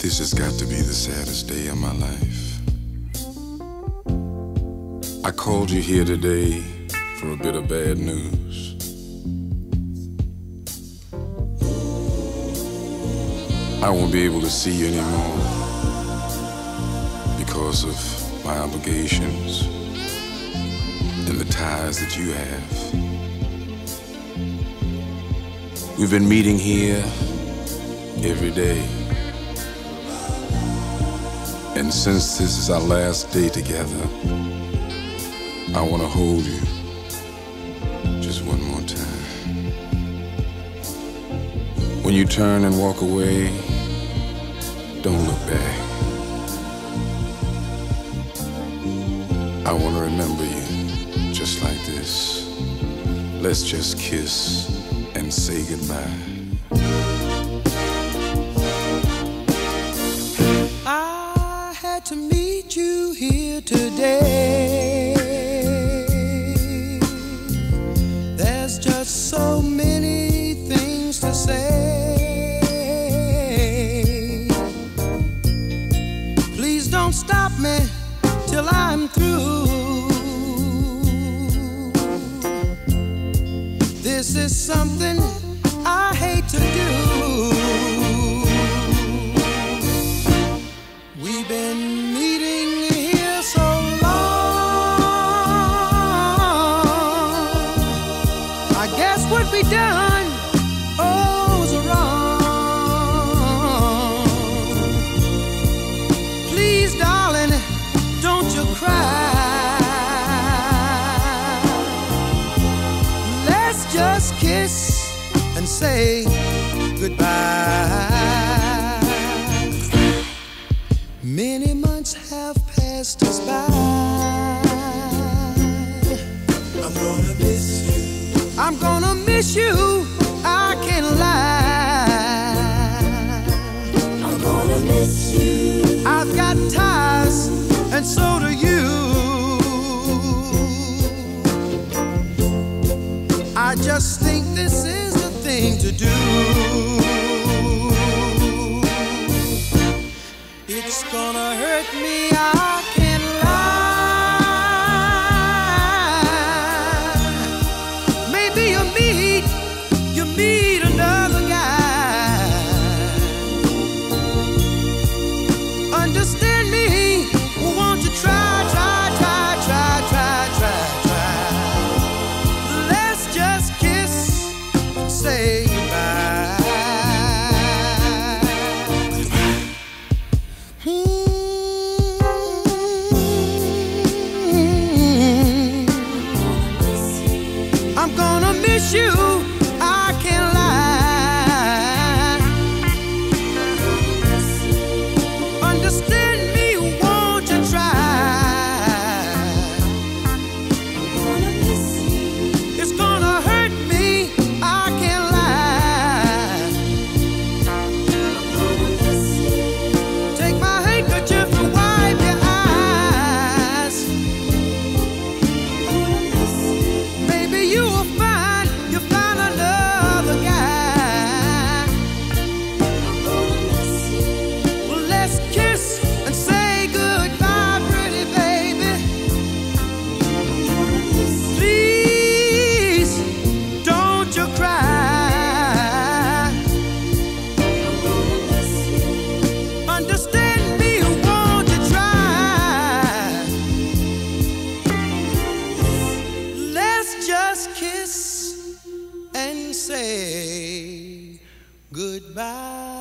This has got to be the saddest day of my life. I called you here today for a bit of bad news. I won't be able to see you anymore because of my obligations and the ties that you have. We've been meeting here every day. And since this is our last day together, I want to hold you just one more time. When you turn and walk away, don't look back. I want to remember you just like this. Let's just kiss and say goodbye. To meet you here today. There's just so many things to say. Please don't stop me till I'm through. This is something I hate to do. We've been what we done, oh, was wrong. Please, darling, don't you cry. Let's just kiss and say goodbye. Many months have passed us by. I'm gonna miss you. I'm gonna miss you, I can't lie. I'm gonna miss you. I've got ties, and so do you. I just think this is the thing to do. It's gonna hurt me, I can't lie. You meet another guy. Understand me, won't you try. Let's just kiss and say goodbye. I'm gonna miss you, I can't lie. Understand me, won't you try? It's gonna hurt me, I can't lie. Take my handkerchief and wipe your eyes. Maybe you will find another guy. Well, let's kiss and say goodbye, pretty baby. Please, don't you cry. Understand me, won't you try? Let's just kiss and say goodbye.